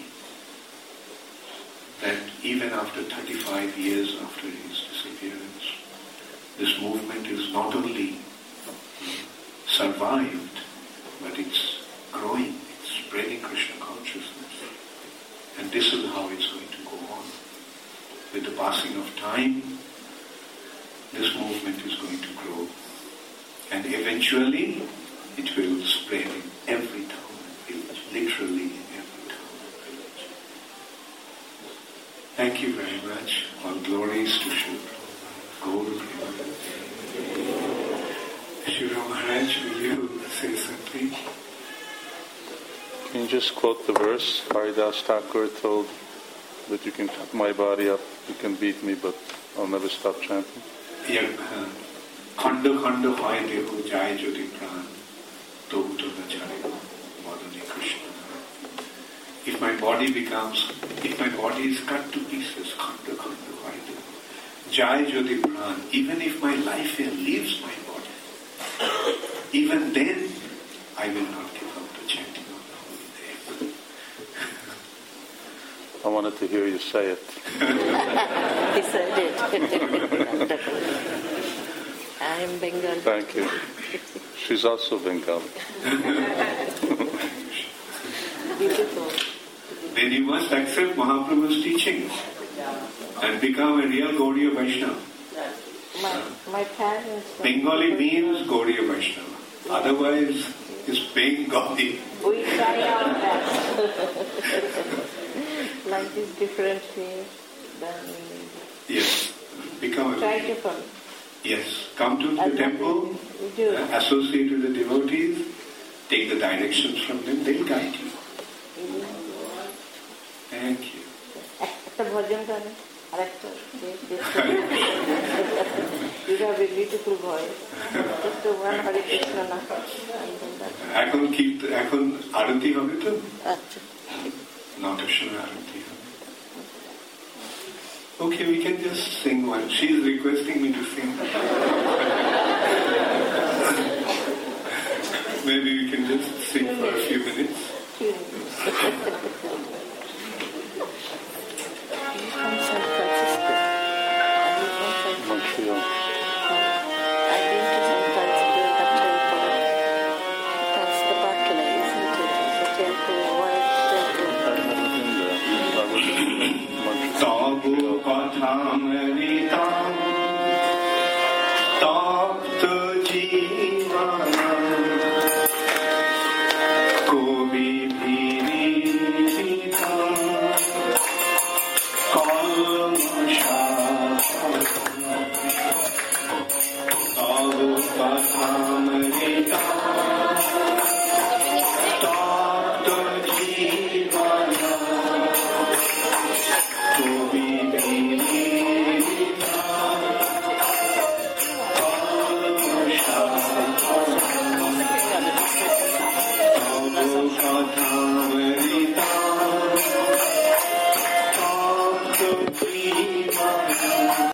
that even after 35 years after his disappearance, this movement is not only survived, but it's growing, it's spreading Krishna consciousness. And this is how it's going to go on. With the passing of time, this movement is going to grow. And eventually, it will spread in every town and village, literally in every town and village. Thank you very much. All glories to Srila Prabhupada. Gaur Premanande. Srila Maharaj, will you say something? Can you just quote the verse? Haridas Thakur told that you can cut my body up, you can beat me, but I'll never stop chanting. Yeah. Khanda khanda hoy deho jai jodi pran, tobu to na chare madani Krishna. If my body is cut to pieces, khanda khanda hoy deho jai jodi pran, even if my life leaves my body, even then I will not give up the chanting of the holy name. I wanted to hear you say it. He said it. I am Bengali. Thank you. She's also Bengali. Beautiful. Then you must accept Mahaprabhu's teachings and become a real Gaudiya Vaishnava. My parents... Bengali means Gaudiya Vaishnava. Otherwise, it's Bengali. We try our best. Life is different here than in India. Yes. Become a... Try to follow. Yes. Come to the temple, We do. associate with the devotees, take the directions from them, they'll guide you. Thank you. একটা ভজন গান আর একটা you have a beautiful voice. Just one Hare Krishna na. এখন আরতি হবে তো? আচ্ছা। 9টার সময় আরতি হবে। Okay, we can just sing one. She is requesting me to sing. Maybe we can just sing for a few minutes. From San Francisco. Montreal. I've been to San Francisco, the temple. That's the Barclay, isn't it? The temple, white temple. I've never been there. I was in Montreal. Tabu kathamritam tapta jivanam kobi bhiritam kalmasha